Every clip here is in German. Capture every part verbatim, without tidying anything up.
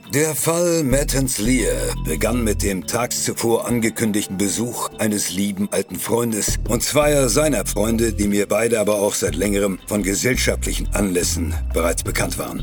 Der Fall Mertens Lear begann mit dem tags zuvor angekündigten Besuch eines lieben alten Freundes und zweier seiner Freunde, die mir beide aber auch seit längerem von gesellschaftlichen Anlässen bereits bekannt waren.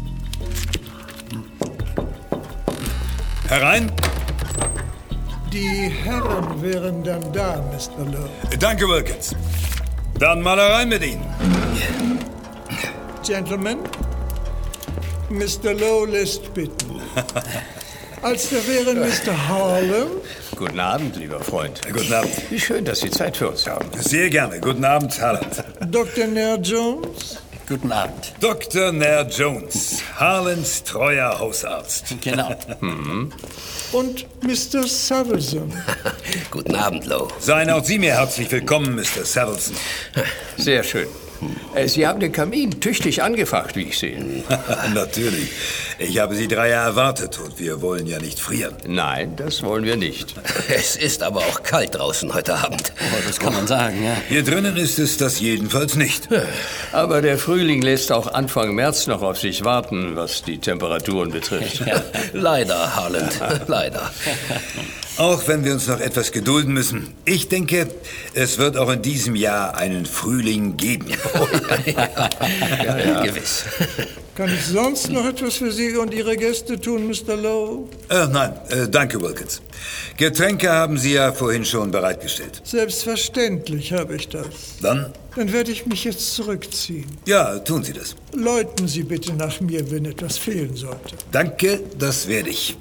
Herein! Die Herren wären dann da, Mister Lowe. Danke, Wilkins. Dann mal herein mit Ihnen. Gentlemen, Mister Lowe lässt bitten. Als der wäre Mister Harlem. Guten Abend, lieber Freund. Guten Abend. Wie schön, dass Sie Zeit für uns haben. Sehr gerne. Guten Abend, Harland. Doktor Nair Jones. Guten Abend. Doktor Nair Jones, Harlands treuer Hausarzt. Genau. Mhm. Und Mister Savilson. Guten Abend, Lowe. Seien auch Sie mir herzlich willkommen, Mister Savilson. Sehr schön. Sie haben den Kamin tüchtig angefacht, wie ich sehe. Natürlich. Ich habe Sie drei ja erwartet und wir wollen ja nicht frieren. Nein, das wollen wir nicht. Es ist aber auch kalt draußen heute Abend. Oh, das kann man sagen, ja. Hier drinnen ist es das jedenfalls nicht. Aber der Frühling lässt auch Anfang März noch auf sich warten, was die Temperaturen betrifft. Ja. Leider, Harland, leider. Auch wenn wir uns noch etwas gedulden müssen. Ich denke, es wird auch in diesem Jahr einen Frühling geben. Oh, ja, ja. Ja, ja. Gewiss. Kann ich sonst noch etwas für Sie und Ihre Gäste tun, Mister Lowe? Äh, nein, äh, danke, Wilkins. Getränke haben Sie ja vorhin schon bereitgestellt. Selbstverständlich habe ich das. Dann? Dann werde ich mich jetzt zurückziehen. Ja, tun Sie das. Läuten Sie bitte nach mir, wenn etwas fehlen sollte. Danke, das werde ich.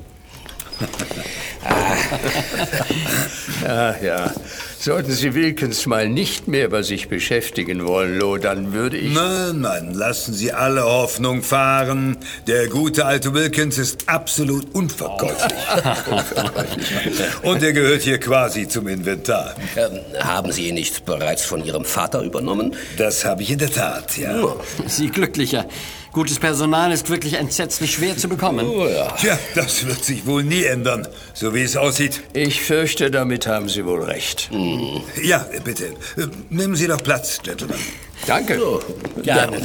Ach ja, sollten Sie Wilkins mal nicht mehr bei sich beschäftigen wollen, Lowe, dann würde ich... Nein, nein, lassen Sie alle Hoffnung fahren. Der gute alte Wilkins ist absolut unverkäuflich. Und er gehört hier quasi zum Inventar. Ähm, haben Sie ihn nicht bereits von Ihrem Vater übernommen? Das habe ich in der Tat, ja. Oh. Sie glücklicher. Gutes Personal ist wirklich entsetzlich schwer zu bekommen. Oh, ja. Tja, das wird sich wohl nie ändern, so wie es aussieht. Ich fürchte, damit haben Sie wohl recht. Mhm. Ja, bitte. Nehmen Sie doch Platz, Gentlemen. Danke. Oh, Gerne.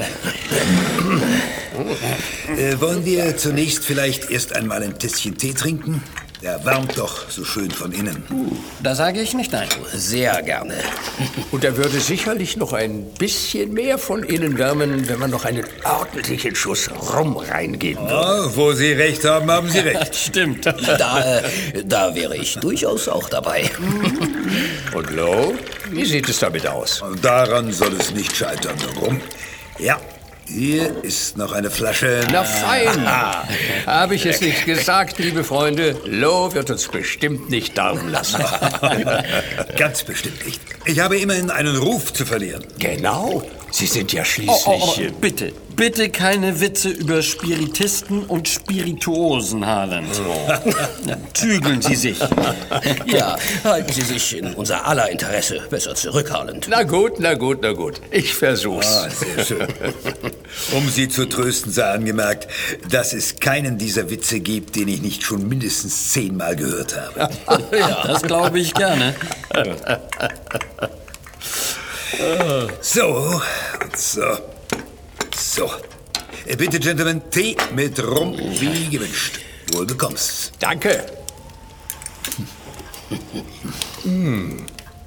Äh, wollen wir zunächst vielleicht erst einmal ein Tässchen Tee trinken? Der wärmt doch so schön von innen. Da sage ich nicht nein. Sehr gerne. Und er würde sicherlich noch ein bisschen mehr von innen wärmen, wenn man noch einen ordentlichen Schuss Rum reingeben würde. Oh, wo Sie recht haben, haben Sie recht. Stimmt. Da, äh, da wäre ich durchaus auch dabei. Und Lowe, wie sieht es damit aus? Und daran soll es nicht scheitern. Rum. Ja, hier ist noch eine Flasche. Na fein. Habe ich es nicht gesagt, liebe Freunde? Lowe wird uns bestimmt nicht darben lassen. Ganz bestimmt nicht. Ich habe immerhin einen Ruf zu verlieren. Genau. Sie sind ja schließlich... Oh, oh, oh, bitte, bitte keine Witze über Spiritisten und Spirituosen, Harland. Oh. Zügeln Sie sich. Ja, halten Sie sich in unser aller Interesse besser zurück, Harland. Na gut, na gut, na gut. Ich versuch's. Ah, sehr schön. Um Sie zu trösten sei angemerkt, dass es keinen dieser Witze gibt, den ich nicht schon mindestens zehnmal gehört habe. Ja, das glaube ich gerne. So, und so, so. Äh, Bitte, Gentlemen, Tee mit Rum wie gewünscht. Wohl bekommst. Danke. mm.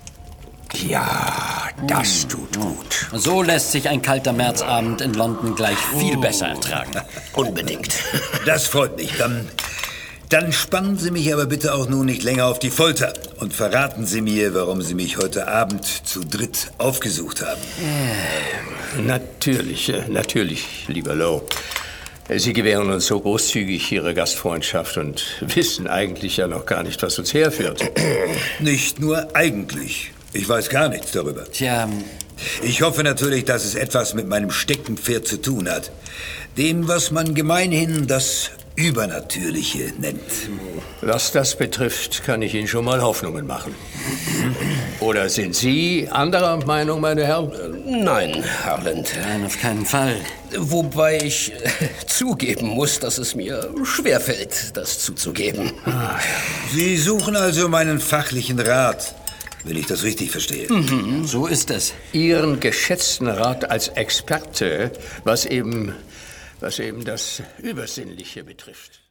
Ja, das tut gut. So lässt sich ein kalter Märzabend in London gleich viel besser ertragen. Unbedingt. Das freut mich. Dann, dann spannen Sie mich aber bitte auch nun nicht länger auf die Folter und verraten Sie mir, warum Sie mich heute Abend zu dritt aufgesucht haben. Natürlich, äh, natürlich, lieber Lowe. Sie gewähren uns so großzügig Ihre Gastfreundschaft und wissen eigentlich ja noch gar nicht, was uns herführt. Nicht nur eigentlich. Ich weiß gar nichts darüber. Tja, Ich hoffe natürlich, dass es etwas mit meinem Steckenpferd zu tun hat. Dem, was man gemeinhin das Übernatürliche nennt. Was das betrifft, kann ich Ihnen schon mal Hoffnungen machen. Oder sind Sie anderer Meinung, meine Herren? Nein, Harland. nein, auf keinen Fall. Wobei ich äh, zugeben muss, dass es mir schwerfällt, das zuzugeben. Sie suchen also meinen fachlichen Rat, wenn ich das richtig verstehe. Mhm, so ist es. Ihren geschätzten Rat als Experte, was eben, was eben das Übersinnliche betrifft.